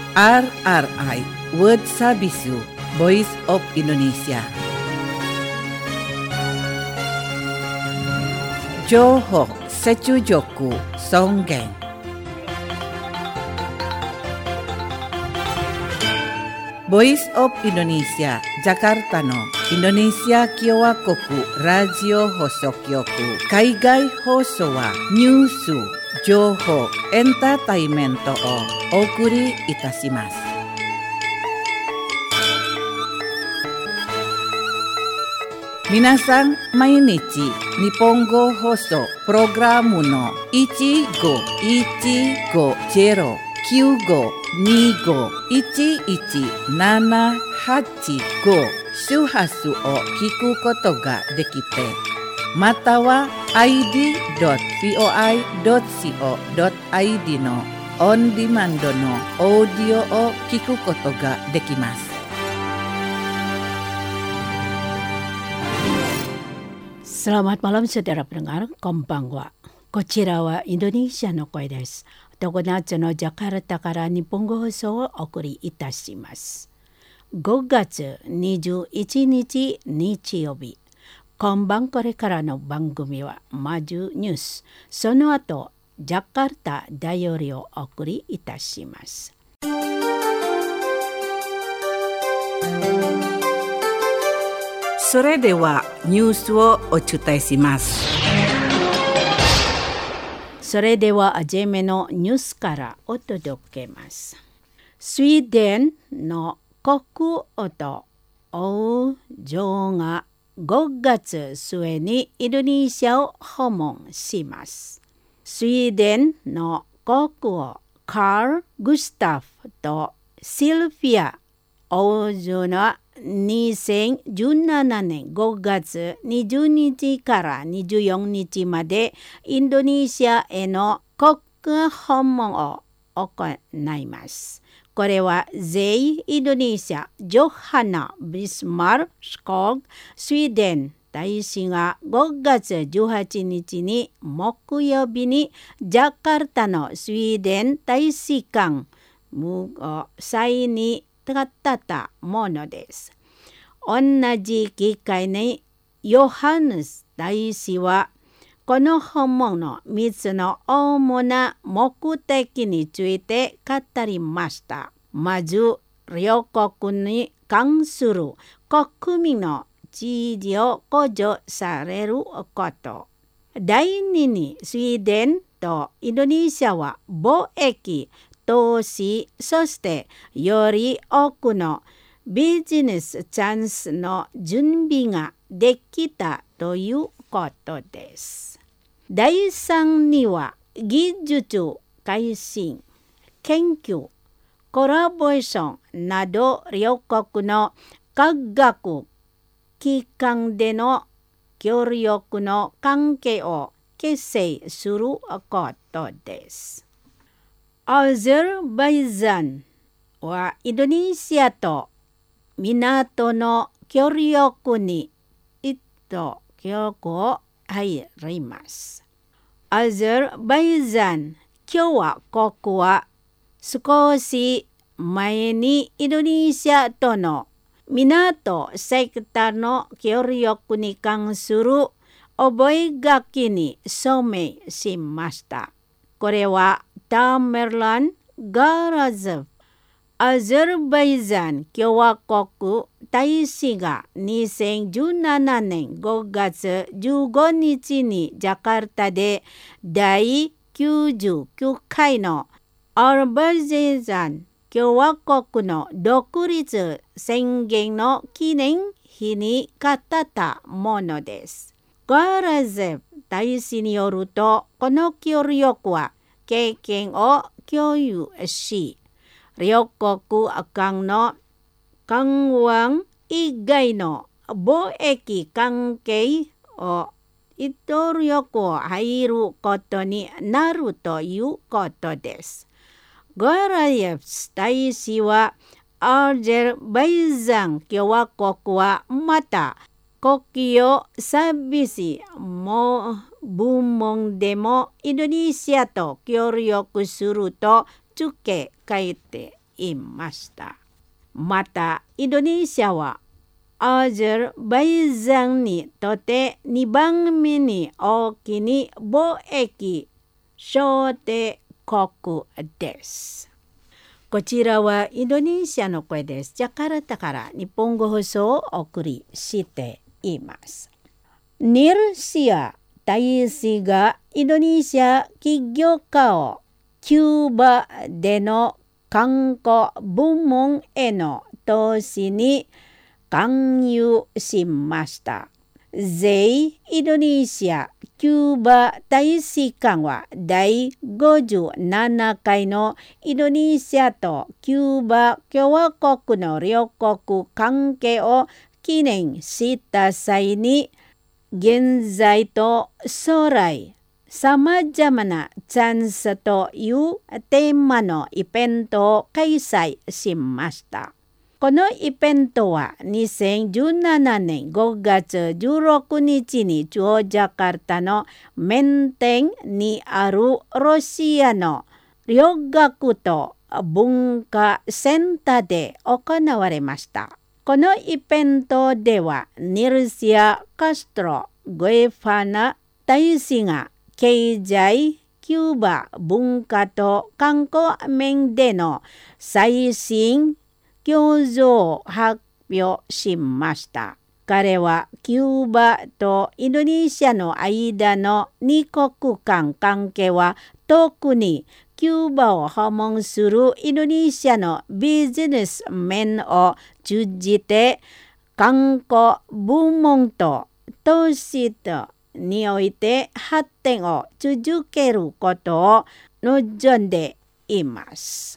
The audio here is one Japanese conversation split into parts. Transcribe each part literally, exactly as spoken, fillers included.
R R I World Sabisu Voice of Indonesia. Johok Secujoku Songgeng. Voice of Indonesia Jakarta no Indonesia Kyowa Koku Radio Hosokyoku Kaigai Hoso wa Nyusu Joho Entertainmento o Okuri Itashimasu. Minasan mainichi Nihongo Hoso Programu no oneごいちごゼロきゅうごにごいちいちななはちご周波数を聞くことができて、または アイディードットブイオアイドットシーオードットアイディー のオンディマンドのオーディオを聞くことができます。 Selamat malam saudara pendengar, konbanwa. Kochira wa Indonesia no koi desu. 常夏のジャカルタから日本語放送をお送りいたします。ごがつにじゅういちにち日曜日。今晩これからの番組はまずニュース、その後ジャカルタだよりをお送りいたします。 それではニュースをお伝えします。 それでは初めのニュースからお届けます。スウィーデンの国王と王女がごがつ末にインドネシアを訪問します。スウィーデンの国王カール・グスタフとシルフィア王女のにせんじゅうななねんごがつにじゅうにちからにじゅうよっかまでインドネシアへの国家訪問を行います。これは全インドネシアジョハナ・ビスマルスコグスウィーデン大使がごがつじゅうはちにちに木曜日にジャカルタのスウィーデン大使館無際に立ったものです。同じ機会にヨハネス大使はこの訪問のみっつの主な目的について語りました。まず、両国に関する国民の支持を向上されること。第二に、スウィーデンとインドネシアは貿易、投資、そしてより多くのビジネスチャンスの準備ができたということです。第三には技術改進、研究、コラボレーションなど両国の科学機関での協力の関係を結成することです。アゼルバイジャンはインドネシアと港の協力に一と協力を入ります。アゼルバイジャン共和国は少し前にインドネシアとの港セクターの協力に関する覚書に署名しました。これはタメラン・ガラゼフアゼルバイジャン共和国大使がにせんじゅうななねんごがつじゅうごにちにジャカルタでだいきゅうじゅうきゅうかいのアルバイジャン共和国の独立宣言の記念日に語ったものです。ガラゼフ大使によると、この協力は経験を共有し、両国間の緩和以外の貿易関係を一力を入ることになるということです。ガラエフ大使はアゼルバイジャン共和国はまた国境サービスも部門でもインドネシアと協力すると付け書いていました。またインドネシアはアゼルバイジャンにとってにばんめに大きい貿易商定国です。こちらはインドネシアの声です。ジャカルタから日本語放送をお送りしています。ニルシア大使がインドネシア起業家をキューバでの観光部門への投資に勧誘しました。在インドネシアキューバ大使館はだいごじゅうななかいのインドネシアとキューバ共和国の両国関係を記念した際に、現在と将来さまざまなチャンスというテーマのイベントを開催しました。このイベントはにせんじゅうななねんごがつじゅうろくにちにジョージャカルタのメ店にあるロシアの両学と文化センターで行われました。このイベントではニルシア・カストロ・グエファナ大使が経済、キューバ文化と観光面での最新教授を発表しました。彼はキューバとインドネシアの間の二国間関係は特にキューバを訪問するインドネシアのビジネス面を通じて観光部門と投資とにおいて発展を続けることを望んでいます。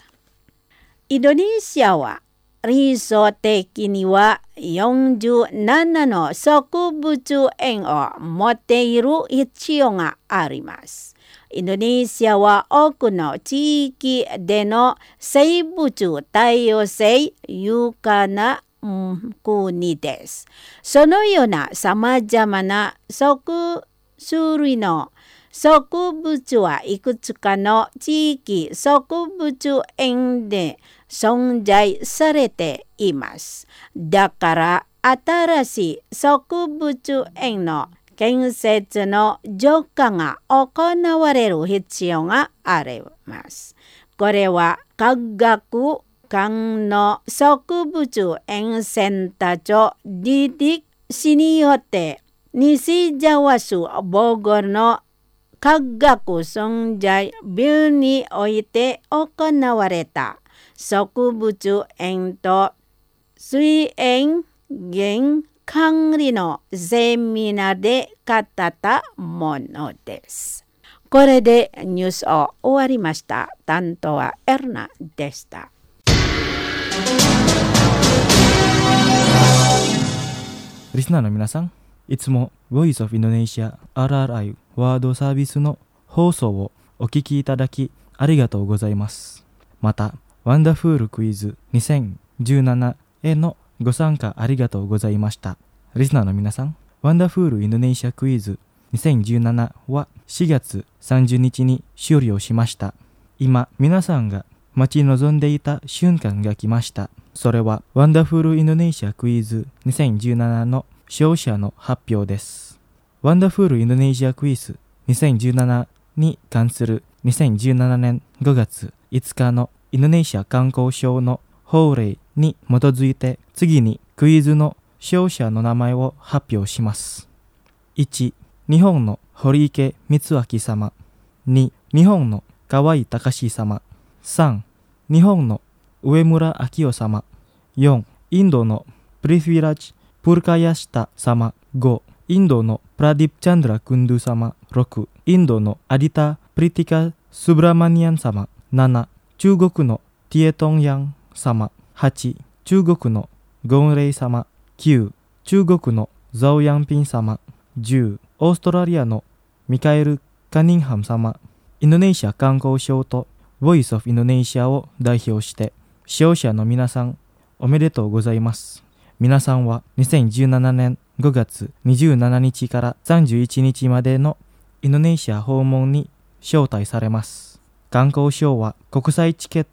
インドネシアは理想的にはよんじゅうななの植物園を持っている必要があります。インドネシアは多くの地域での生物多様性豊かな国です。そのようなさまざまな植種類の植物はいくつかの地域植物園で存在されています。だから新しい植物園の建設の助可が行われる必要があります。これは科学館の植物園センター長ディディ氏によって西ジャワ州ボゴルの科学存在病において行われた植物園と水園源管理のセミナーで語ったものです。これでニュースを終わりました。担当はエルナでした。 リスナーの皆さん、いつも Voice of Indonesia アールアールアイ ワードサービスの放送をお聞きいただきありがとうございます。また、ワンダフールクイズにせんじゅうななへのご参加ありがとうございました。リスナーの皆さん、ワンダフールインドネシアクイズにせんじゅうななはしがつさんじゅうにちに終了しました。今、皆さんが待ち望んでいた瞬間が来ました。それはワンダフルインドネシアクイズにせんじゅうななの勝者の発表です。ワンダフルインドネシアクイズにせんじゅうななに関するにせんじゅうななねんごがついつかのインドネシア観光省の法令に基づいて次にクイズの勝者の名前を発表します。いち. 日本の堀池光明様。に. 日本の河合隆様。さん. 日本の上村明夫様。よん. インドのプリフィラジ・プルカヤシタ様。ご. インドのプラディプ・チャンドラ・クンドゥ様。ろく. インドのアディタ・プリティカ・スブラマニアン様。なな. 中国のティエトンヤン様。はち. 中国のゴンレイ様。きゅう. 中国のザオヤンピン様。じゅう. オーストラリアのミカエル・カニンハム様。インドネシア観光省とボイスオブインドネシアを代表して勝者の皆さんおめでとうございます。皆さんはにせんじゅうななねんごがつにじゅうしちにちからさんじゅういちにちまでのインドネシア訪問に招待されます。観光省は国際チケット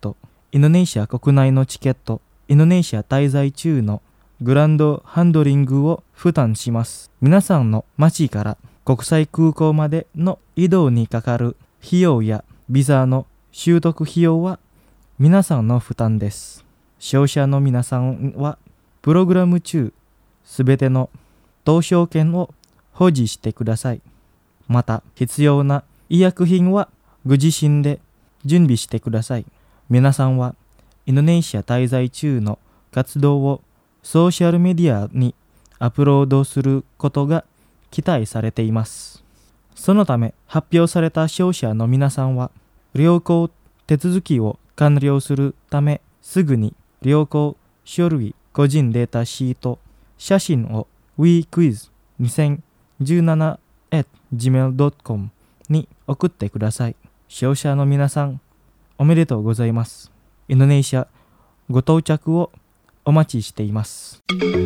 インドネシア国内のチケット、インドネシア滞在中のグランドハンドリングを負担します。皆さんの町から国際空港までの移動にかかる費用やビザの習得費用は皆さんの負担です。消費者の皆さんはプログラム中すべての投票権を保持してください。また必要な医薬品はご自身で準備してください。皆さんはインドネシア滞在中の活動をソーシャルメディアにアップロードすることが期待されています。そのため発表された消費者の皆さんは旅行手続きを完了するためすぐに旅行書類、個人データシート、写真を ウィークイズにせんじゅうなな アット ジーメール ドット コム に送ってください。消費者の皆さん、おめでとうございます。インドネシアご到着をお待ちしています。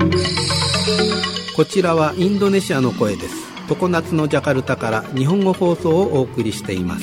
こちらはインドネシアの声です。常夏のジャカルタから日本語放送をお送りしています。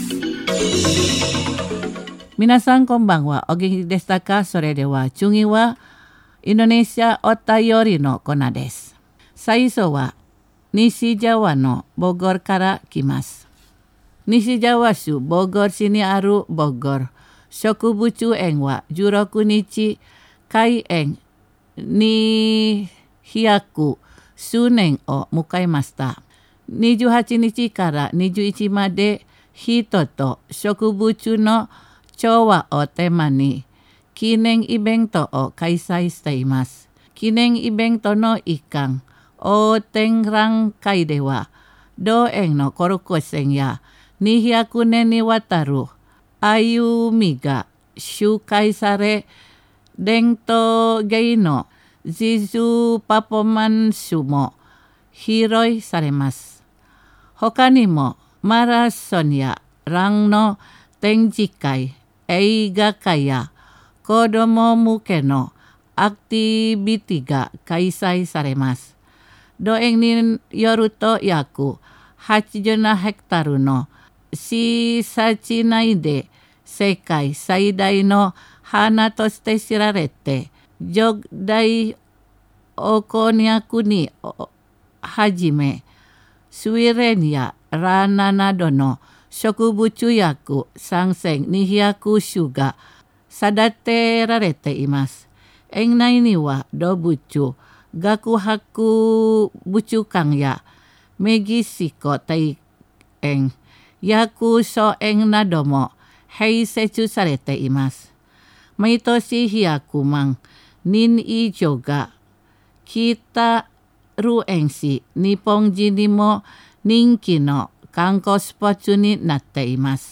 皆さんこんばんは。お元気でしたか？それでは次はインドネシアお便りのコーナーです。最初は西ジャワのボゴルから来ます。西ジャワ州ボゴル市にあるボゴル植物園はじゅうろくにち開園にひゃく数年を迎えました。にじゅうはちにちからにじゅういちまで人と植物の調和をテーマに記念イベントを開催しています。記念イベントの一環、大展覧会では同園のコルコ船やにひゃくねんにわたる歩みが周回され、伝統芸能自主パフォーマンスも披露されます。他にもマラソンやランの展示会、映画会や子ども向けのアクティビティが開催されます。同園によると約はちじゅうななヘクタールの施設内で世界最大の花として知られて、ジ大オコニャクにはじめスウィレンやラナなどの植物約さんぜんにひゃくしゅが育てられています。園内には動物学博物館やメキシコ庭園、薬草園なども併設されています。毎年ひゃくまんにん以上が来たる園し、日本人にも人気の観光スポットになっています。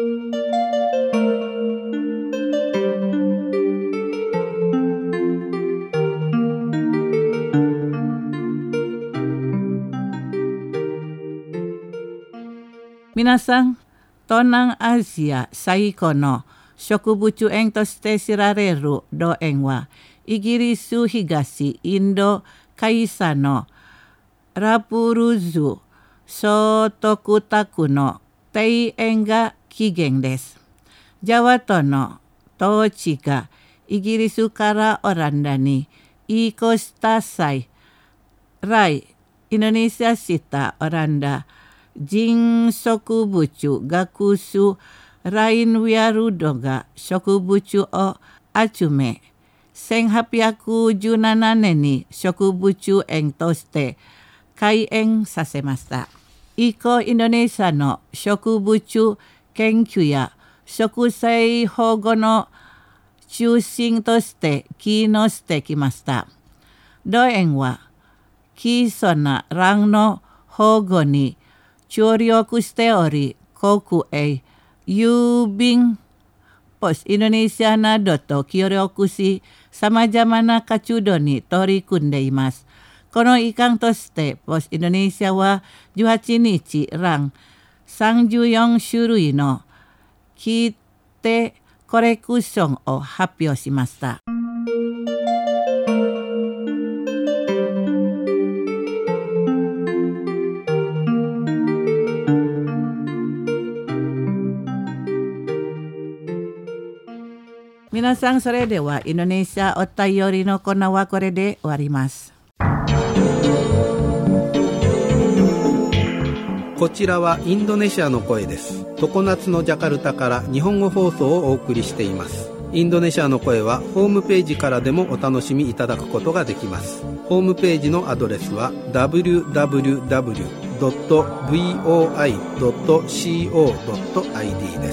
皆さん、東南アジア最古の植物園として知られる同園は、イギリス東インド海佐のラプルズ総督宅の庭園が起源です。ジャワ島の統治がイギリスからオランダに移行した際、来インドネシアしたオランダ人植物学者ラインウィアルドが植物を集め、せんはっぴゃくじゅうななねんに植物園として開園させました。以降、インドネシアの植物研究や植生保護の中心として機能してきました。同園は貴重な蘭の保護に注力しており、国営郵便ポストインドネシアなどと協力し、さまざまな活動に取り組んでいます。この一環として、ポストインドネシアはじゅうはちにち、蘭さんじゅうよんしゅるいの切手コレクションを発表しました。 皆さん、それではインドネシアお便りのコーナーはこれで終わります。 こちらはインドネシアの声です。常夏のジャカルタから日本語放送をお送りしています。インドネシアの声はホームページからでもお楽しみいただくことができます。ホームページのアドレスは ダブリューダブリューダブリュードットブイオーアイドットコードットアイディー です。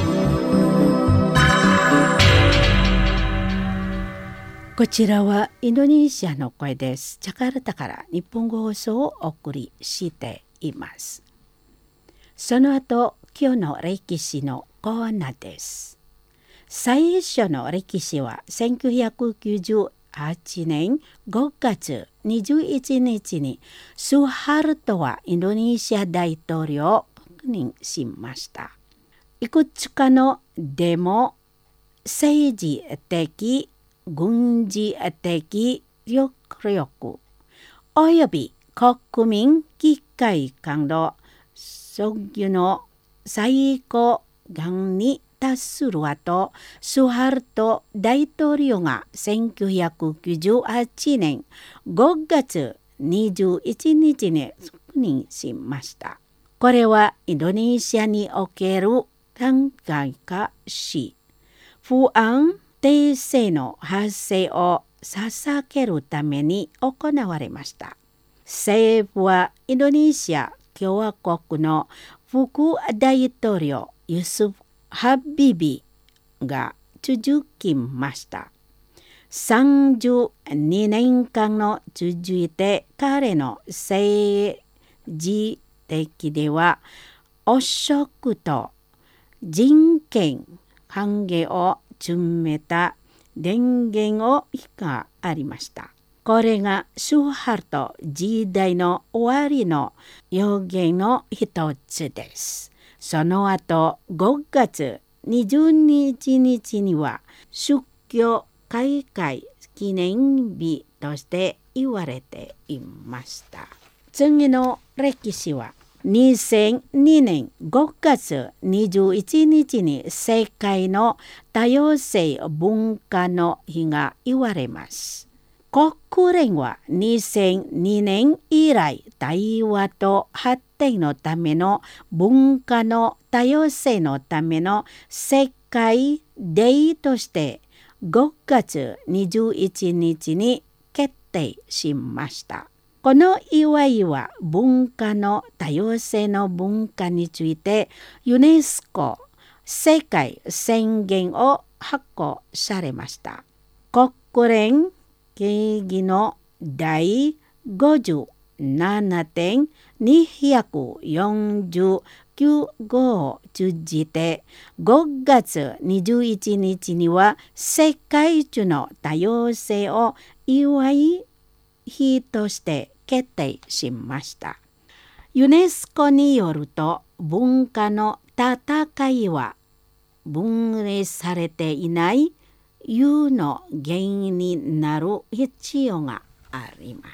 こちらはインドネシアの声です。ジャカルタから日本語放送をお送りしています。その後、今日の歴史のコーナーです。最初の歴史はせんきゅうひゃくきゅうじゅうはちねんごがつにじゅういちにちにスハルトはインドネシア大統領を確認しました。いくつかのデモ、政治的、軍事的力力および国民議会感度そぎの最高官に達する後、スハルト大統領がせんきゅうひゃくきゅうじゅうはちねんごがつにじゅういちにちに確認しました。これはインドネシアにおける段階化し、不安定性の発生を避けるために行われました。政府はインドネシア共和国の副大統領ユスフ・ハビビが続きました。さんじゅうにねんかんの続いて彼の政治的では汚職と人権関係を詰めた電源をがありました。これがスハルト時代の終わりの予言の一つです。その後ごがつにじゅうにちには宗教開会記念日として言われていました。次の歴史はにせんにねんごがつにじゅういちにちに世界の多様性文化の日が言われます。国連はにせんにねん以来対話と発展のための文化の多様性のための世界デーとしてごがつにじゅういちにちに決定しました。この祝いは文化の多様性の文化についてユネスコ世界宣言を発行されました。国連決議の第ごじゅうななてんにひゃくよんじゅうきゅう号を通じてごがつにじゅういちにちには世界中の多様性を祝い日として決定しました。ユネスコによると文化の戦いは分類されていない憂の原因になる必要があります。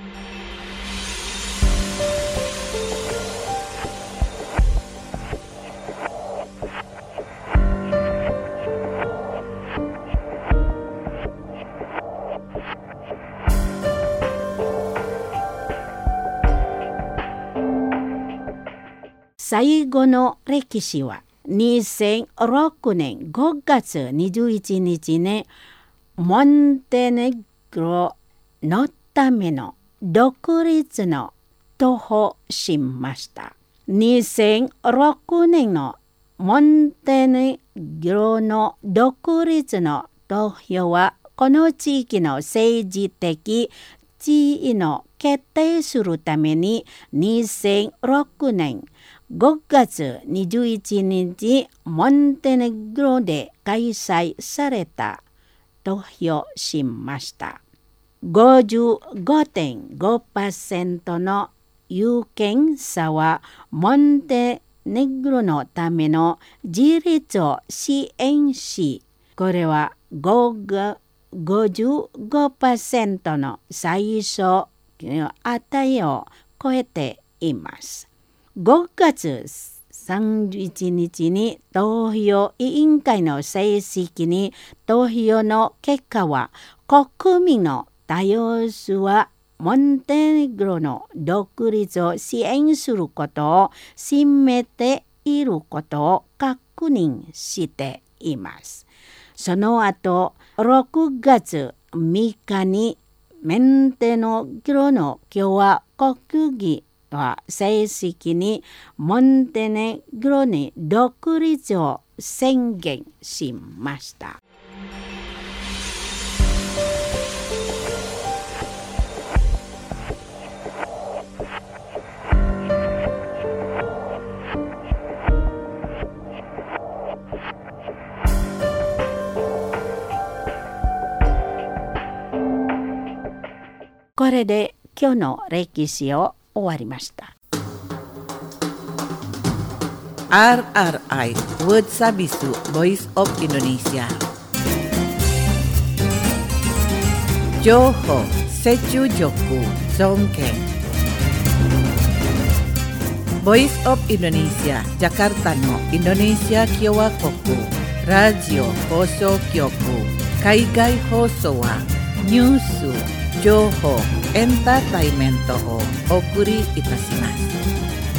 最後の歴史はにせんろくねんごがつにじゅういちにちにモンテネグロのための独立の投票しました。にせんろくねんのモンテネグロの独立の投票はこの地域の政治的地位の決定するためににせんろくねんごがつにじゅういちにちモンテネグロで開催された投票しました。ごじゅうごてんごパーセント の有権者はモンテネグロのための自立を支援し、これはごじゅうごパーセント の最小値を超えています。ごがつさんじゅういちにちに投票委員会の正式に投票の結果は、国民の多数はモンテネグロの独立を支援することを占めていることを確認しています。その後、ろくがつみっかにモンテネグロの共和国議は正式にモンテネグロに独立を宣言しました。これで今日の歴史を終わりました。 アールアールアイ Word Sabisu Voice of Indonesia 情報、接中力、尊敬 Voice of Indonesia Jakarta のインドネシア共和国ラジオ放送局海外放送はニュース情報、エンターテイメントをお送りいたします。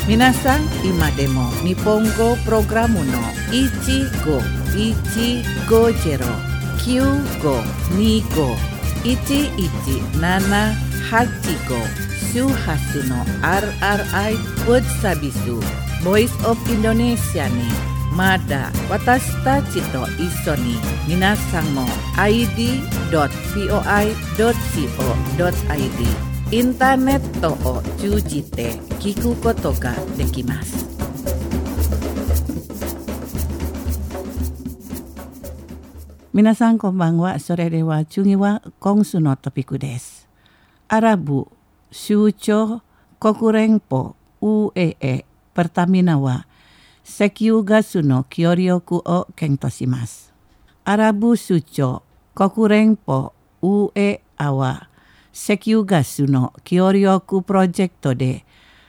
皆さん、今でも日本語プログラムのいちごいちごゼロ きゅうごにご いちいちななはちご 周波数の アールアールアイ Word Sabisu Voice of Indonesia にまだ私たちと一緒に皆さんも アイディードットブイオアイドットコドットアイディー インターネットを通じて聞くことができます。皆さんこんばんは。それでは次は今週のトピックです。アラブ首長国連邦 ユーエーエー Pertamina は石油ガスの協力を検討します。アラブ首長国連邦 ユーエーエー は石油ガスの協力プロジェクトで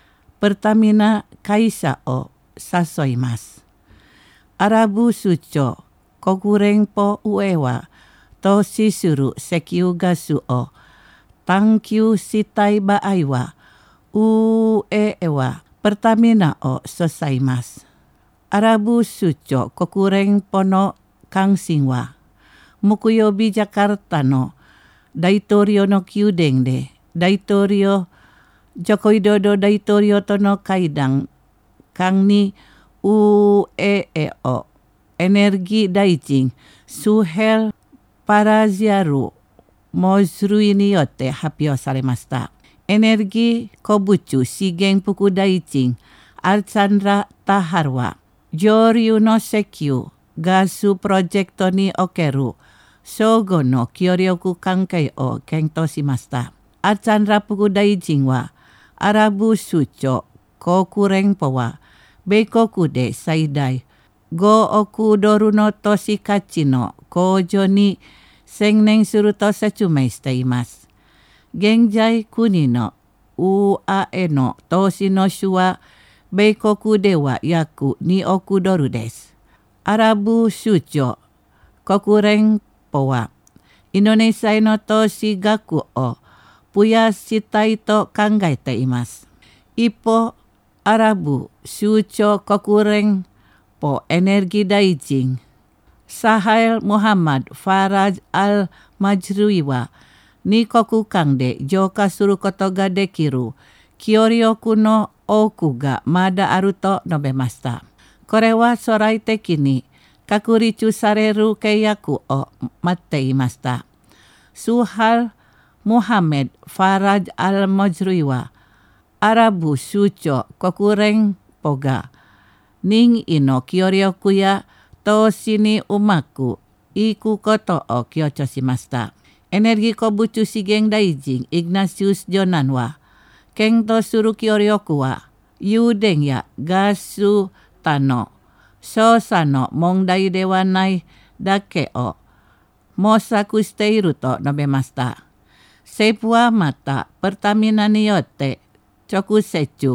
Pertamina会社を誘います。アラブ首長国連邦 ユーエーエー は投資する石油ガスを探求したい場合は ユーエーエー はPertaminaを支えます。アラブ首長国連邦の関心は木曜日ジャカルタの大統領の宮殿で大統領ジョコウィドド大統領との会談間に ユーエーエー をエネルギー大臣スヘル・パラジアル・モズルイによって発表されました。エネルギー鉱物資源副大臣アルチャンラ・タハルは上流の石油ガスプロジェクトにおける相互の協力関係を検討しました。アルチャンラ副大臣はアラブ首長国連邦は米国で最大ごおくドルの投資価値の向上に専念すると説明しています。現在国の ユーエーエー の投資の主は米国では約におくドルです。アラブ首長国連邦はインドネシアの投資額を増やしたいと考えています。一方、アラブ首長国連邦エネルギー大臣サハエル・ムハマド・ファラジ・アル・マジルイは二国間で浄化することができる協力の多くがまだあると述べました。これは将来的に確立される契約を待っていました。スハル・ムハメド・ファラジ・アル・マジルイはアラブ首長国連邦が任意の協力や投資にうまくいくことを強調しました。エネルギー鉱物資源大臣イグナシウス・ジョナンは検討する協力は油田やガス他の調査の問題ではないだけを模索していると述べました。政府はまたPertaminaによって直接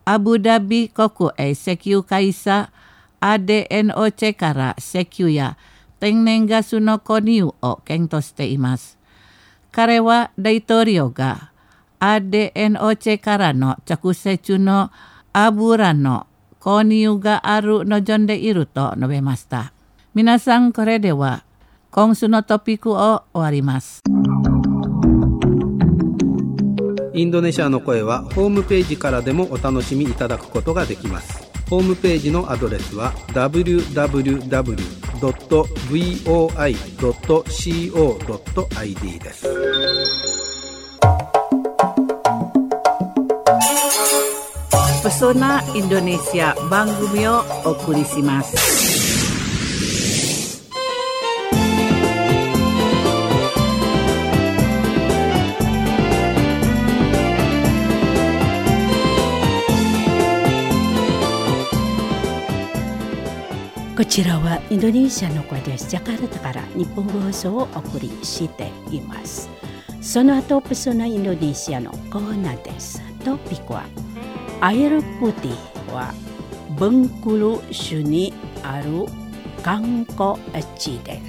アブダビ国営石油会社 アーディーエヌオーシー から石油や天然ガスの購入を検討しています。彼は大統領が アーディーエヌオーシー からの直接の油の購入がある望んでいると述べました。皆さん、これでは今週のトピックを終わります。 インドネシアの声はホームページからでもお楽しみいただくことができます。ホームページのアドレスは ダブリューダブリューダブリュードットブイオーアイドットコードットアイディー です。 Pesona Indonesia 番組をお送りします。 こちらはインドネシアの声です。ジャカルタから日本語放送をお送りしています。その後、ペソナインドネシアのコーナーです。トピックはAir Putih はベンクル州にある観光地です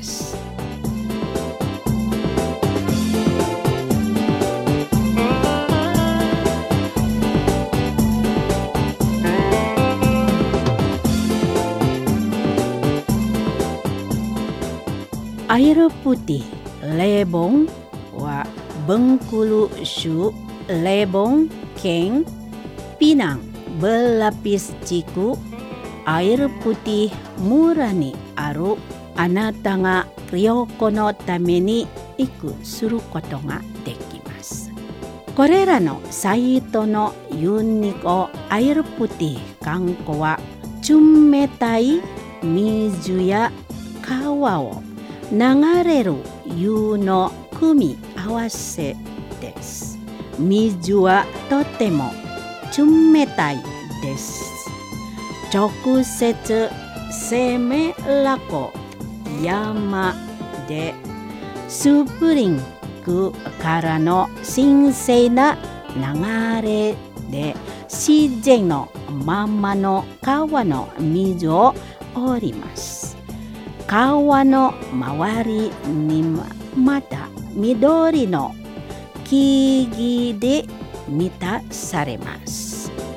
。Air Putih Lebong はベンクル州レボン県Pinang berlapis siku air putih murahにあるあなたが旅行のために行くすることができます。これらのサイトのユニコアイルプティ観光は冷たい水や川を流れる湯の組み合わせです。水はとても冷たいです。直接セメラ湖山でスプリンクからの神聖な流れで自然のままの川の水を降ります。川の周りにまた緑の木々で満たされます。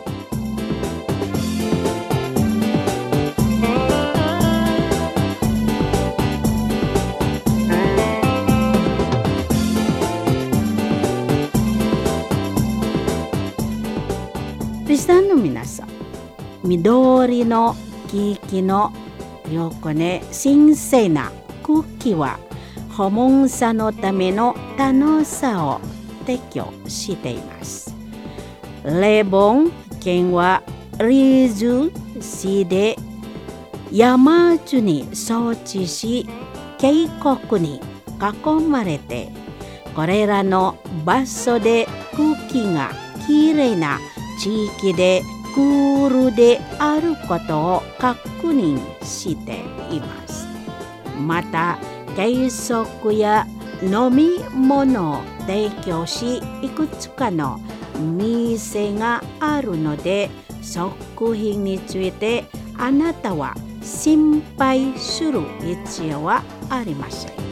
リスナーの皆さん、緑の木々の横で神聖な空気は訪問者のための楽しさを提供しています。レボン県はリズ市で山地に装置し渓谷に囲まれて、これらの場所で空気がきれいな地域でクールであることを確認しています。また軽食や飲み物を提供し、いくつかの店があるので、食品についてあなたは心配する必要はありません。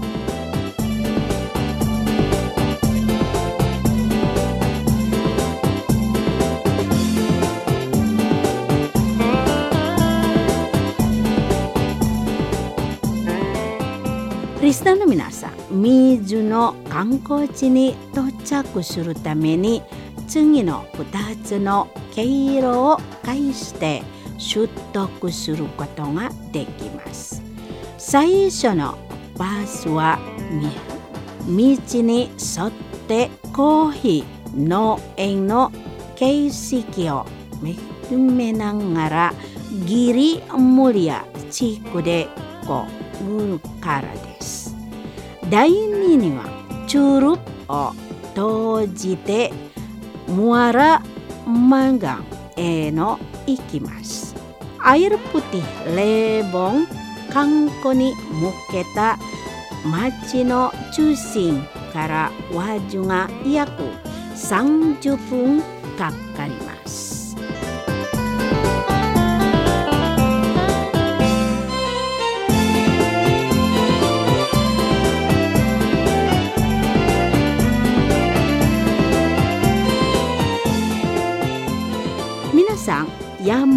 リスナーの皆さん、水の観光地に到着するために次のふたつの経路を介して習得することができます。最初のバスは道に沿ってコーヒー農園の景色を見めながらギリムリア地区でこうるからです。第二にはチュルを閉じてムアラマガンへの行きます。アイルプティレボン観光に向けた町の中心から輪中が約さんじゅっぷんかかります。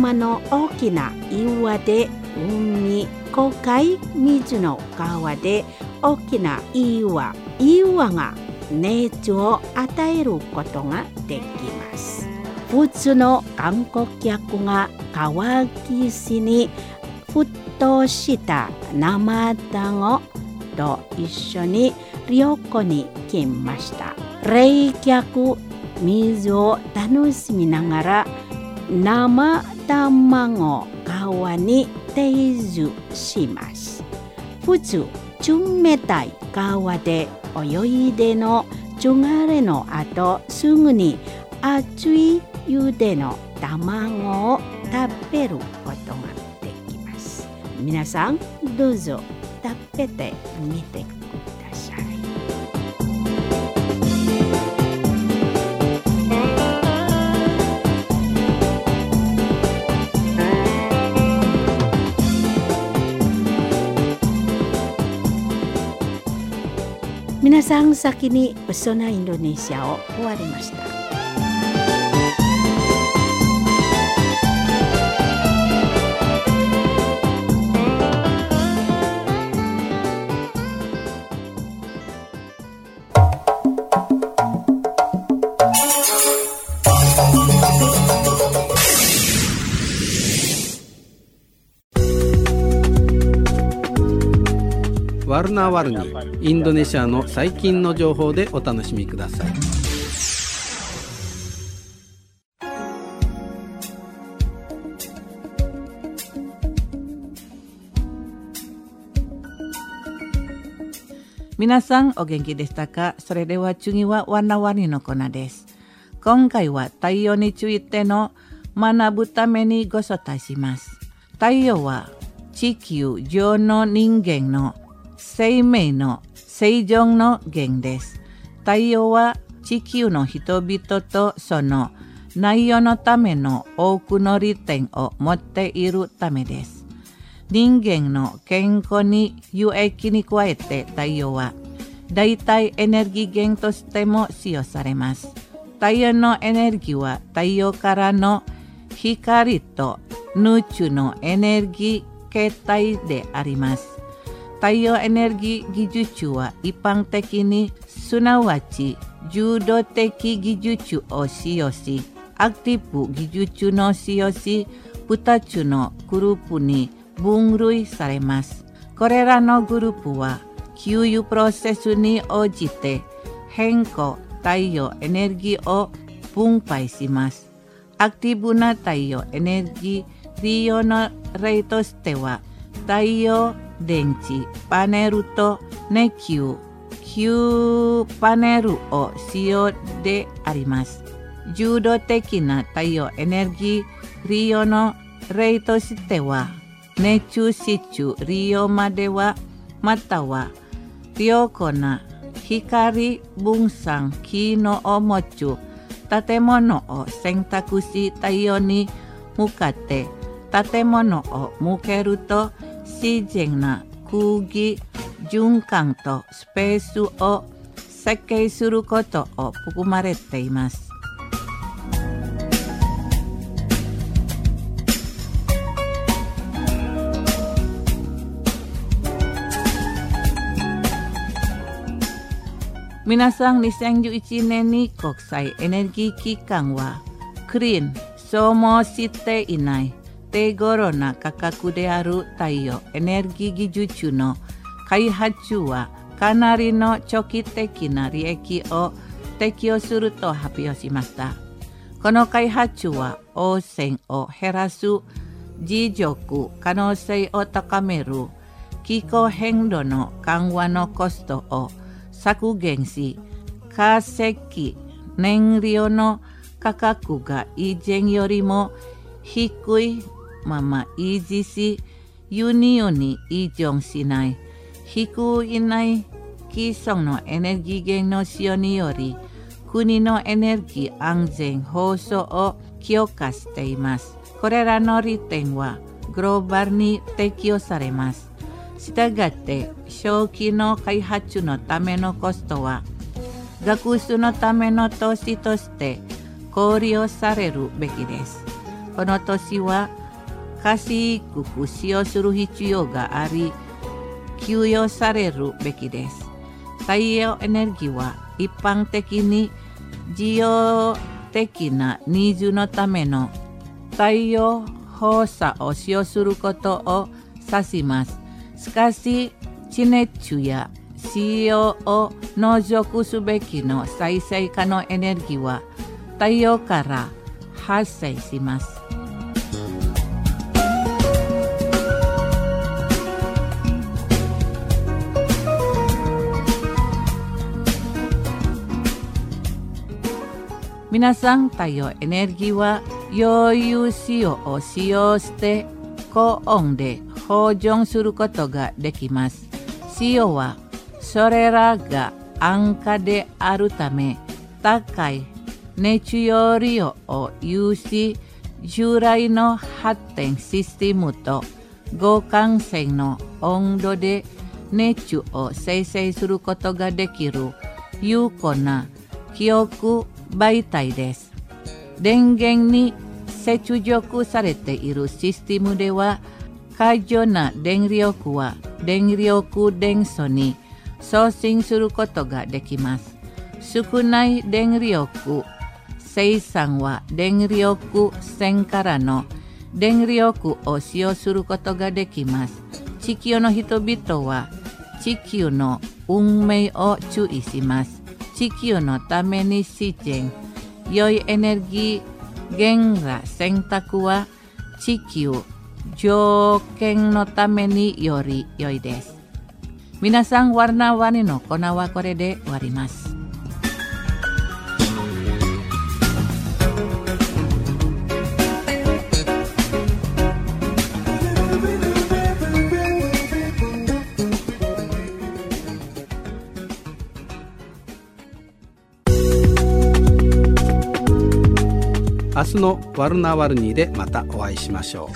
山の大きな岩で海、公海、水の川で大きな岩、岩が熱を与えることができます。普通の観光客が川岸に沸騰した生卵と一緒に旅行に来ました。冷却水を楽しみながら生卵川に定住します。普通冷たい川で泳いでの疲れの後すぐに熱い茹での卵を食べることができます。皆さんどうぞ食べてみてください。皆さん先にPesona Indonesiaを終わりました。 ワルナワルニインドネシアの最近の情報でお楽しみください。 皆さんお元気でしたか？それでは次はワナワニのコーナーです。今回は太陽についての学ぶためにご紹介します。太陽は地球上の人間の生命の生存の源です。太陽は地球の人々とその内容のための多くの利点を持っているためです。人間の健康に有益に加えて太陽は代替エネルギー源としても使用されます。太陽のエネルギーは太陽からの光と宇宙のエネルギー形態であります。太陽エネルギー技術は一般的にすなわち受動的技術を使用し、アクティブ技術の使用し、ふたつのグループに分類されます。これらのグループは給油プロセスに応じて変更太陽エネルギーを分配します。アクティブな太陽エネルギー利用の例としては、太陽電池パネルと熱球球パネルを使用であります。受動的な太陽エネルギー利用の例としては、熱中支柱利用まではまたは良好な光分散機能を持つ建物を選択し、太陽に向かって建物を向けると自然な空気循環とスペースを設計することを含まれています。皆さん、にせんじゅういちねんに国際エネルギー機関はクリーン、消耗していない手頃な価格である太陽エネルギー技術の開発はかなりの長期的な利益を提供すると発表しました。この開発は汚染を減らす持続可能性を高める気候変動の緩和のコストを削減し、化石燃料の価格が以前よりも低いまま維持し、輸入に依存しない低いない既存のエネルギー源の使用により、国のエネルギー安全保障を強化しています。これらの利点はグローバルに適用されます。したがって初期の開発のためのコストは学習のための投資として考慮されるべきです。この投資は賢く使用する必要があり、給与されるべきです。太陽エネルギーは一般的に需要的なニーズのための太陽放射を使用することを指します。しかし、地熱中や使用を除くすべきの再生可能エネルギーは太陽から発生します。皆さん、太陽エネルギーは溶融使用を使用して高温で保存することができます。使用はそれらが安価であるため、高い熱容量を有し、従来の発電システムと互換性の温度で熱を生成することができる有効な記憶媒体です。電源に接続されているシステムでは、過剰な電力は電力伝送に送信することができます。少ない電力生産は電力線からの電力を使用することができます。地球の人々は地球の運命を注意します。地球のために自然、良いエネルギー源ら選択は地球条件のためにより良いです。皆さん、ワルナワニのコーナーはこれで終わります。 明日のワルナワルニでまたお会いしましょう。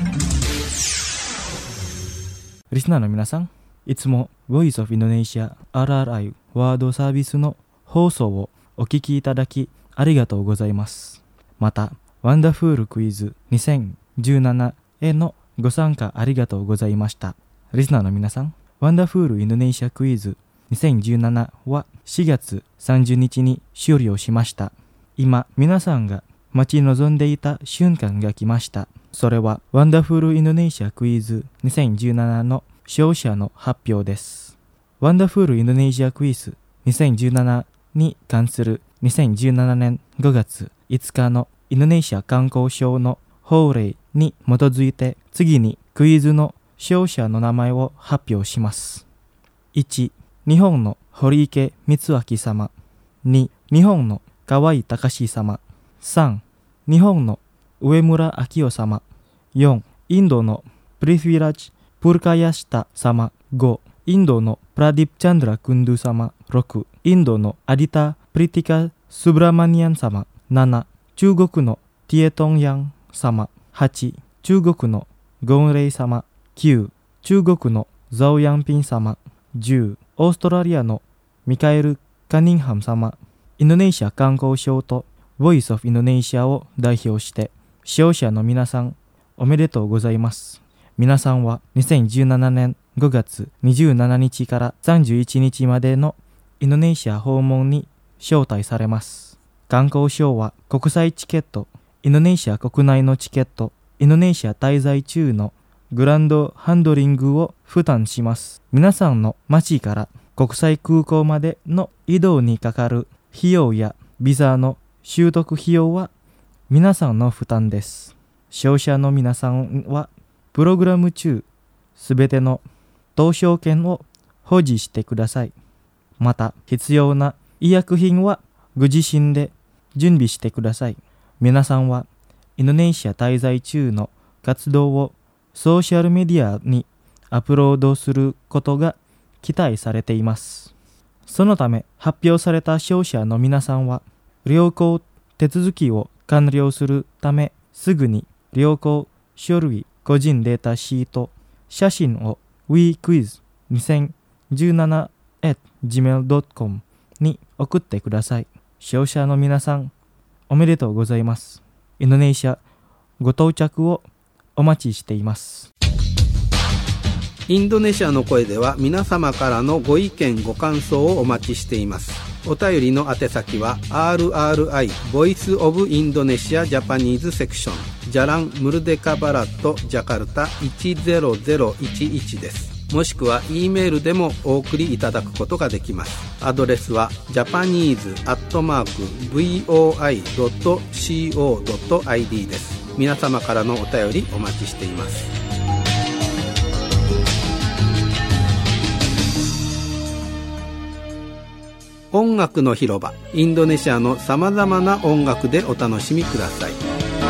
リスナーの皆さん、いつも Voice of Indonesia アールアールアイ ワードサービスの放送をお聞きいただきありがとうございます。また、ワンダフールクイズにせんじゅうななへのご参加ありがとうございました。リスナーの皆さん、ワンダフールインドネシアクイズにせんじゅうななはしがつさんじゅうにちに終了しました。今、皆さんが待ち望んでいた瞬間が来ました。それはワンダフルインドネシアクイズにせんじゅうななの勝者の発表です。ワンダフルインドネシアクイズにせんじゅうななに関するにせんじゅうななねんごがついつかのインドネシア観光省の法令に基づいて、次にクイズの勝者の名前を発表します。いち、日本の堀池光明様。に、日本の河合隆様。さん、日本の上村明夫様。よん、インドのプリフィラジ・プルカヤシタ様。ご、インドのプラディプ・チャンドラ・クンドゥ様。ろく、インドのアディタ・プリティカ・スブラマニアン様。なな、中国のティエトンヤン様。はち、中国のゴンレイ様。きゅう、中国のザオヤンピン様。じゅう、オーストラリアのミカエル・カニンハム様。インドネシア観光省とVoice of Indonesia を代表して勝者の皆さん、おめでとうございます。皆さんはにせんじゅうななねんごがつにじゅうしちにちからさんじゅういちにちまでのインドネシア訪問に招待されます。観光省は国際チケット、インドネシア国内のチケット、インドネシア滞在中のグランドハンドリングを負担します。皆さんの町から国際空港までの移動にかかる費用やビザの習得費用は皆さんの負担です。勝者の皆さんはプログラム中すべての投票権を保持してください。また必要な医薬品はご自身で準備してください。皆さんはインドネシア滞在中の活動をソーシャルメディアにアップロードすることが期待されています。そのため発表された勝者の皆さんは旅行手続きを完了するため、すぐに旅行書類、個人データシート、写真を ウィークイズにせんじゅうなな アット ジーメール ドット コム に送ってください。勝者の皆さん、おめでとうございます。インドネシアご到着をお待ちしています。 インドネシアの声では皆様からのご意見ご感想をお待ちしています。お便りの宛先は アールアールアイ Voice of Indonesia Japanese Section ジャランムルデカバラットジャカルタいちゼロゼロいちいちです。もしくは E メールでもお送りいただくことができます。アドレスは ジャパニーズ アットマーク ブイオーアイ ドット シーオー ドット アイディー です。皆様からのお便りお待ちしています。音楽の広場、インドネシアのさまざまな音楽でお楽しみください。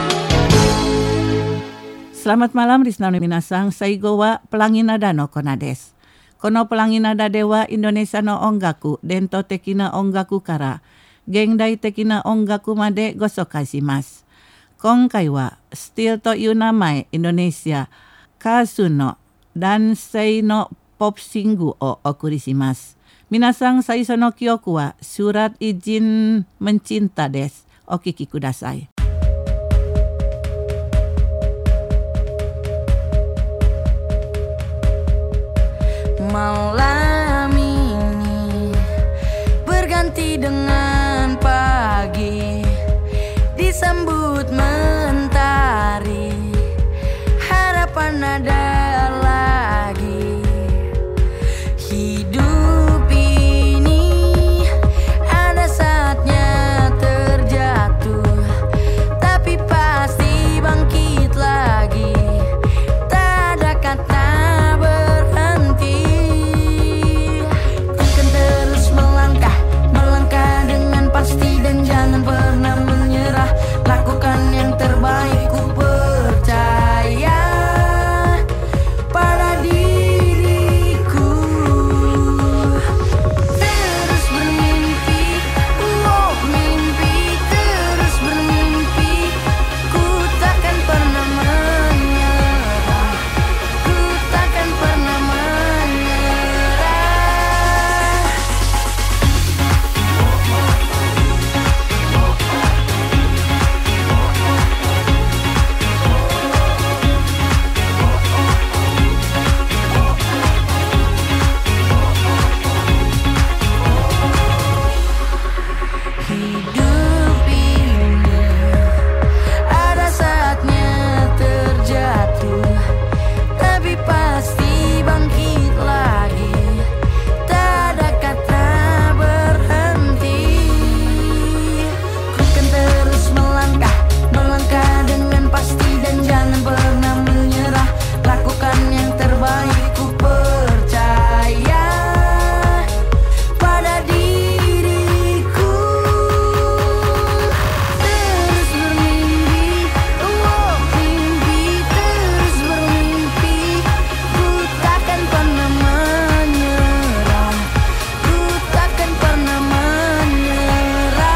Selamat malam Risnano Minasang, Saigo wa Pelangi Nada no Kona desu. Kono Pelangi Nada de wa Indonesia no ongaku, dento teki na ongaku kara, gendai teki na ongaku made gosokai shimasu. Konkai wa Still to You Namae Indonesia, Kasu no Dansei no Pop Shingu o okuri shimasu. Minasang saiso no kyoku wa Surat Izin Mencinta desu. Okiki kudasai. Malam ini berganti dengan pagi, disambut mentari, harapan ada lagi. Hidup ini ada saatnya terjatuh, tapi pasti bangkit lagi. Tak ada kata berhenti. Dan jangan pernah menyerah, lakukan yang terbaik, ku percaya pada diriku. Terus bermimpi, oh mimpi, terus bermimpi, ku takkan pernah menyerah, ku takkan pernah menyerah. Hidup ini ada saatnya terjatuh, tapi pasti bangkit lagi. Tak ada kata berhenti. Ku kan terus melangkah, melangkah dengan pasti dan jangan pernah menyerah, lakukan yang terbaik, ku percaya pada diriku. Terus bermimpi, oh mimpi, terus bermimpi, ku takkan pernah menyerah, ku takkan pernah menyerah.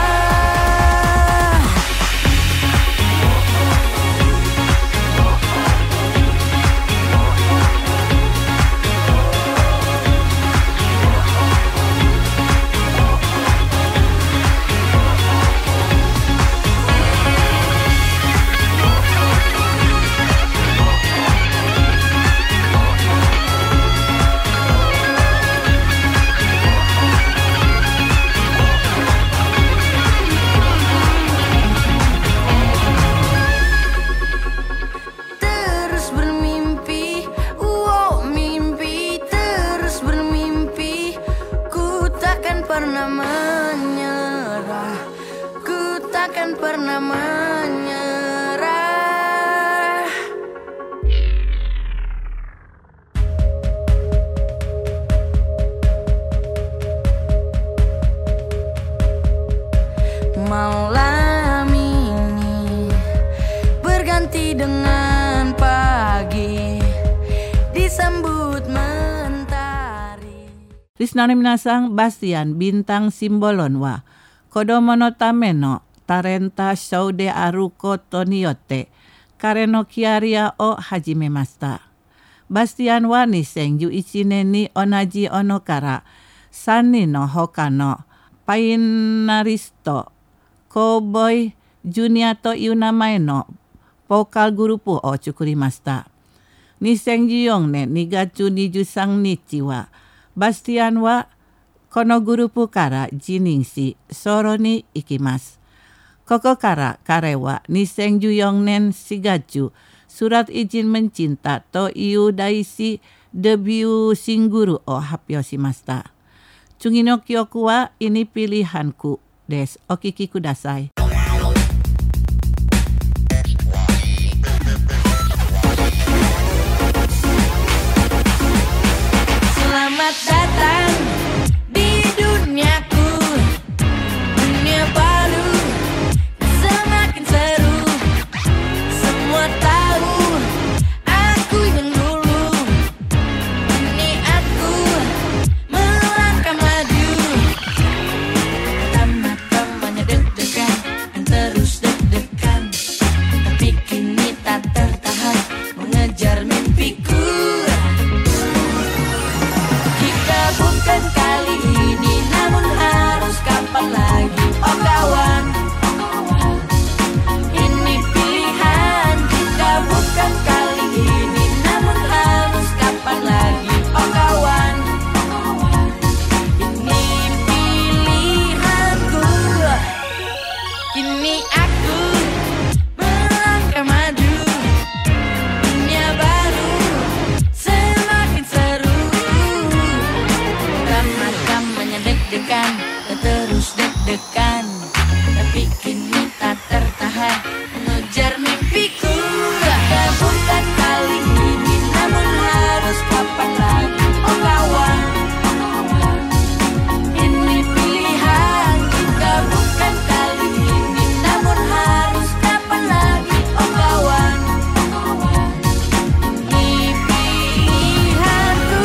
Terus bermimpi, oh mimpi, terus bermimpi, ku takkan pernah menyerah, ku takkan pernah menyerah. Malam ini berganti dengan pagi, disambut mentari. Risnano Minasang, Bastian Bintang Simbolon wa Kodomo no tame no Tarenta Shoude Aruko to niyotte Kare no Kiaria o hajimemashita. Bastian waにせんじゅういちねんに同じono karaさんにんの他のパイナリストコーボーイジュニアという名前の pokal gurupu o chukurimashita.にせんじゅうよねんにがつにじゅうさんにちはバスティアンはこのグループから辞任しソロに行きます。ここから彼はにせんじゅうよねんしがつSurat Izin Mencinta toいう題しデビューシングルを発表しました。次の曲はini pilihankuです。お聴きください。 Selamat datang di duniaku, dunia baru semakin seru. Semua tahu aku yang dulu, ini aku melangkah maju. Pertama-tamanya deg-degan, terus deg-degan, tapi kini tak tertahan mengejar mimpiku. Bukan kali ini, namun harus kapan lagi, oh kawan. Ini pilihan kita, bukan kali ini, namun harus kapan lagi, oh kawan. Ini pilihanku, kini aku melangkah maju. Dunia baru semakin seru. Pertama-tamanya deg-degan, terus deg-degan, tapi kini tak tertahan mengejar mimpiku. Bukan kali ini, namun harus kapan lagi, oh kawan. Ini pilihan kita, bukan kali ini, namun harus kapan lagi, oh kawan. Ini pilihanku.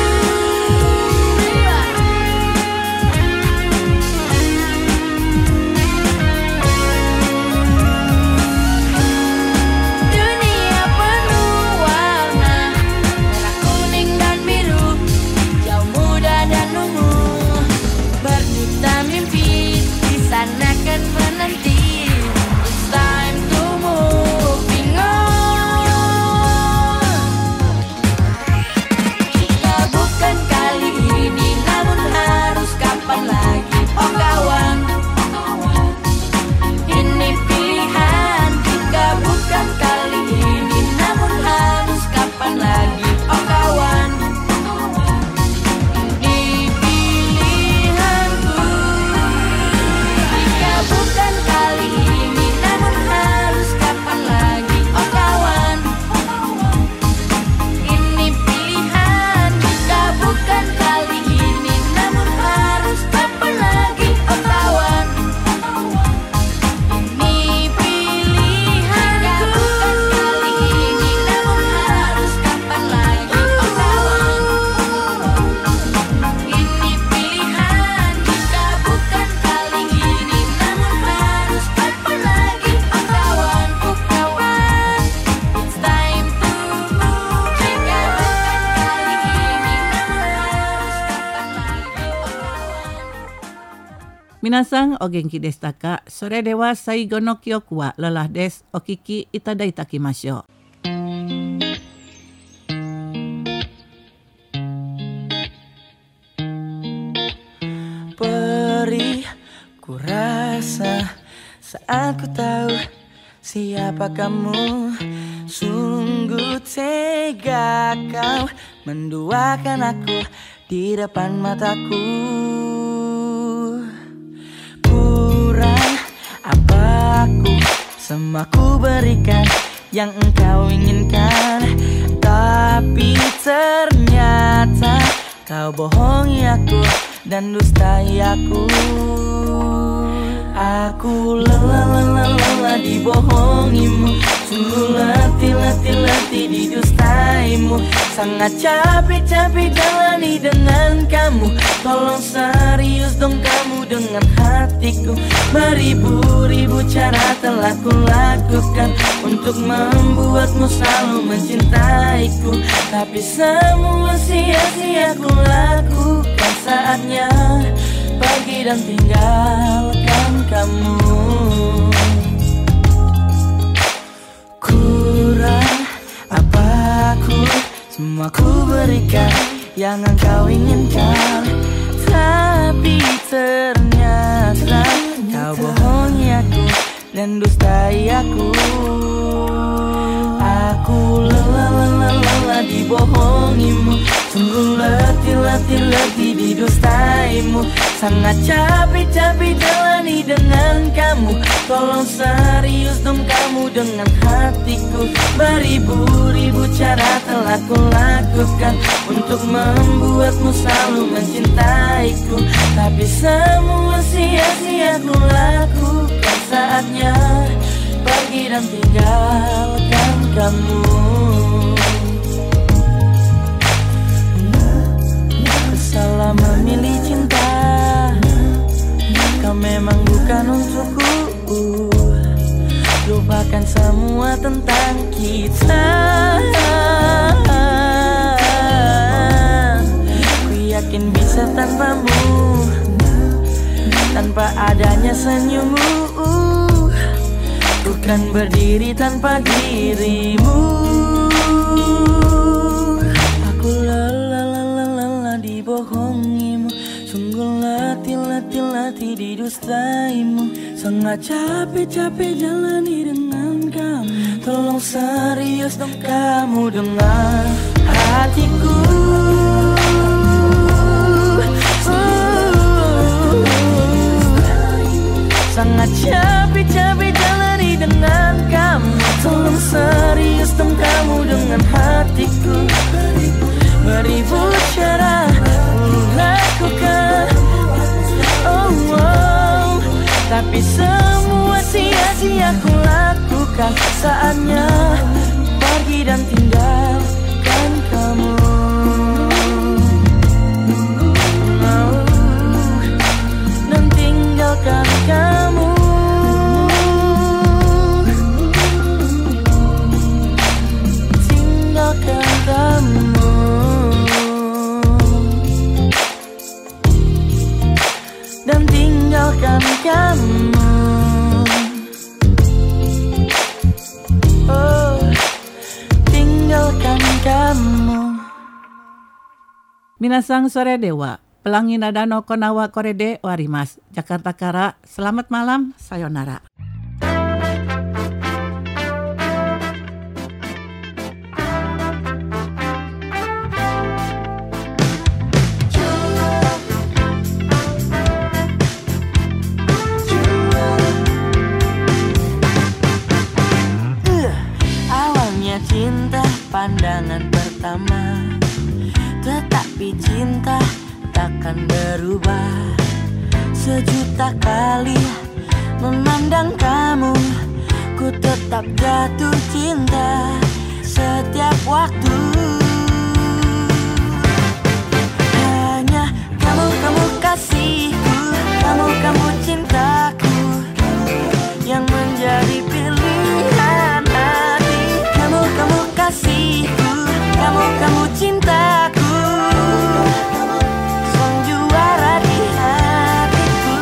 Dunia penuh warna, merah, kuning, dan biru, jauh, muda, dan ungu. Berjuta mimpi di sana kan menanti. It's time to moving on. Kita bukan kali ini, namun harus kapan lagi, oh kawan. Ini pilihan kita, bukan kali ini, namun harus kapan lagi, oh kawan. Ini pilihanku. Jika bukan kali ini, namun harus kapan lagi, oh kawan. Ini pilihan kita, bukan kali ini, namun harus kapan lagi, oh kawan. Ini pilihanku, bukan kali ini, namun harus kapan lagi, oh kawan. Ini pilihan kita, bukan kali ini, namun harus kapan lagi, oh kawan, oh kawan. It's time to move. Jika bukan kali ini, namun harus kapan lagi, oh kawan. 皆さんお元気でしたか。それでは最後の曲はララです。お聴きいただいたきましょう。 Perih ku rasa saat ku tahu siapa kamu. Sungguh tega kau menduakan aku di depan mataku. Kurang apa aku, semua ku berikan yang engkau inginkan, tapi ternyata kau bohongi aku dan dustai aku. Aku lelah lelah lelah dibohongimu, sungguh letih letih letih didustaimu. Sangat capek capek jalani dengan kamu. Tolong serius dong kamu dengan hatiku. Beribu-ribu cara telah ku lakukan untuk membuatmu selalu mencintaiku, tapi semua sia-sia ku lakukan. Saatnya pergi dan tinggalkan kamu. Ku Semua ku berikan yang engkau inginkan, tapi ternyata kau bohongi aku dan dustai aku. Aku lelah lelah lelah dibohongimu, sungguh letih letih letih didustaimu. Sangat capek capek jalani dengan kamu. Tolong serius dong kamu dengan hatiku. Beribu-ribu cara telah ku lakukan untuk membuatmu selalu mencintaiku, tapi semua sia-sia ku lakukan. Saatnya pergi dan tinggalkan kamu. Salah memilih cinta, kau memang bukan untukku. Lupakan semua tentang kita. Ku yakin bisa tanpamu, tanpa adanya senyummu. Ku kan berdiri tanpa dirimu. Aku lelah lelah lelah dibohongimu, sungguh letih letih letih didustaimu. Sangat capek capek jalani dengan kamu. Tolong serius dong kamu dengan hatiku. Sangat capek capek jalani dengan kamu. Tolong serius dong kamu dengan hatiku. Beribu cara ku lakukan, oh, oh, tapi semua sia-sia ku lakukan. Saatnya pergi dan tinggalkan kamu. Oh, dan tinggalkan kamu. Tinggalkan kamu. Dan tinggalkan kamu. Oh, tinggalkan kamu. Minasang sore dewa, pelangi nada no konawa korede warimas. Jakarta Kara, selamat malam, sayonara. Cinta pandangan pertama, tetapi cinta takkan berubah. Sejuta kali memandang kamu, ku tetap jatuh cinta setiap waktu. Hanya kamu, kamu kasihku, kamu, kamu cintaku, yang menjadi pilihan hati. Kamu, kamu kasihku, kamu, kamu cintaku, sang juara di hatiku.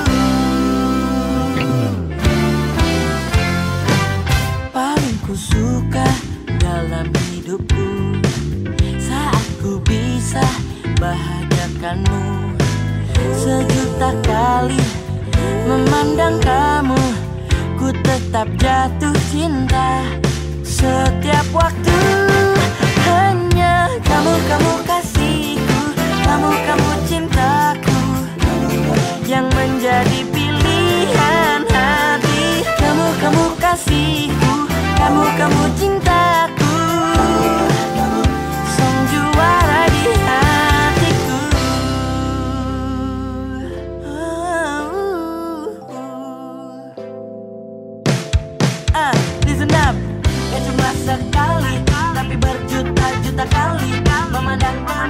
Paling ku suka dalam hidupku saat ku bisa bahagiakanmu. Sejuta kali memandang kamu, ku tetap jatuh cinta setiap waktu. Hanya kamu, kamu kasihku, kamu, kamu cintaku, yang menjadi pilihan hati. Kamu, kamu kasihku, kamu, kamu cintaku, sang juara di hatiku. Ah, listen up. Gak cuma sekali, tapi berjuta-juta kali memandang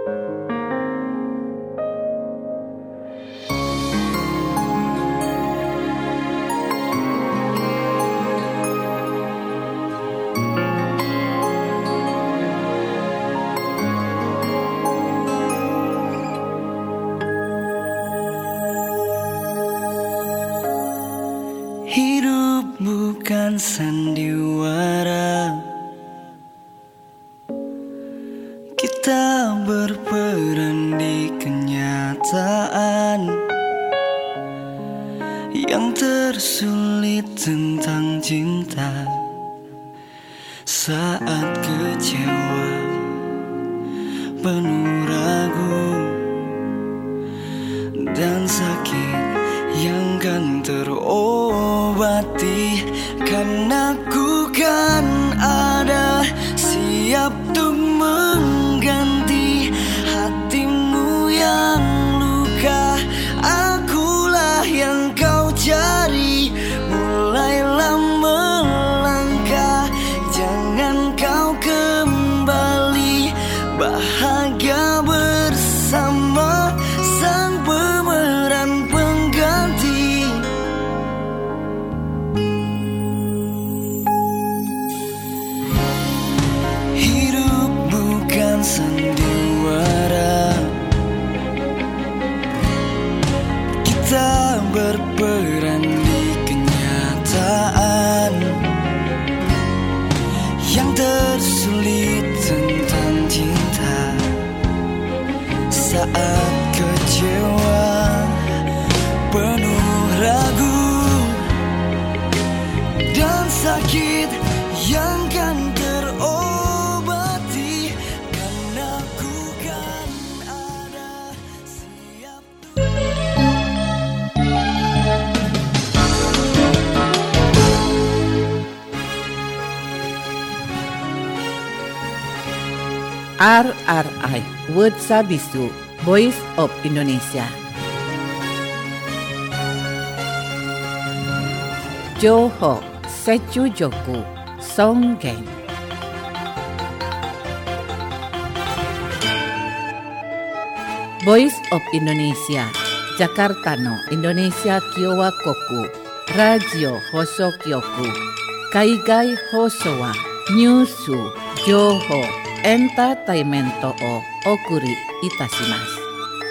Hidup bukan sandiwara, kita berperan di kenyataan yang tersulit tentang cinta. Saat kecewa penuh ragu dan sakit yang kan terobati, karena ku kan ada siap untuk mengganti hatimu yang luka. Akulah yang kau cari, mulailah melangkah, jangan kau kembali bahagia bersama sang pemeran pengganti. Hidup bukan sandiwara, kita berperan di kenyataan yang tersulit tentang cinta. Saat kecewa penuh ragu dan sakit yang kan terobati, karena ku kan ada siap. R R I Word Sabisu, Voice of Indonesia. Johor Sechujoku Songgeng. Voice of Indonesia, Jakarta no Indonesia Kyowa Koku, Radio Hosokyoku, Kaigai Hosowa, Nyusu, Johor, Entertainmento o Okuri Itashimasu.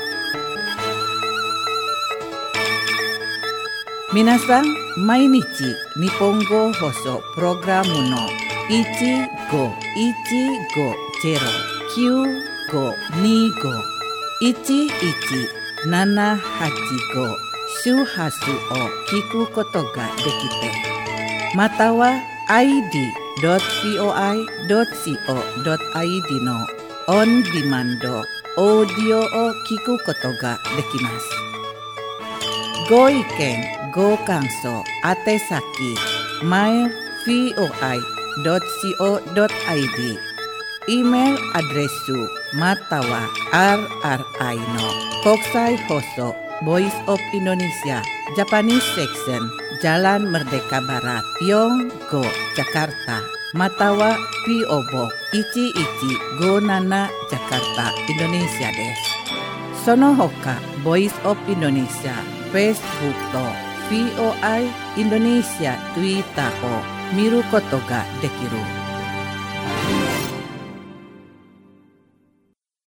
Minasan, mainichi Nihongo Hoso Programu no ichi go ichi go zero kyu go ni go ichi ichi nana hachi go shuhasu o kiku koto ga dekite. Mata wa i d dot voi dot co dot i d の on demand オーディオを聞くことができます。ご意見、ご感想、宛先 マイル ブイオアイ ドット コ ドット アイディー イメールアドレスまたは アールアールアイ の国際放送 Voice of Indonesia Japanese Section Jalan Merdeka Barat Yonggo Jakarta Matawa P O Box いちいちごなな Jakarta Indonesia です。その他 Voice of Indonesia Facebook と ブイオアイ Indonesia Twitter を見ることができる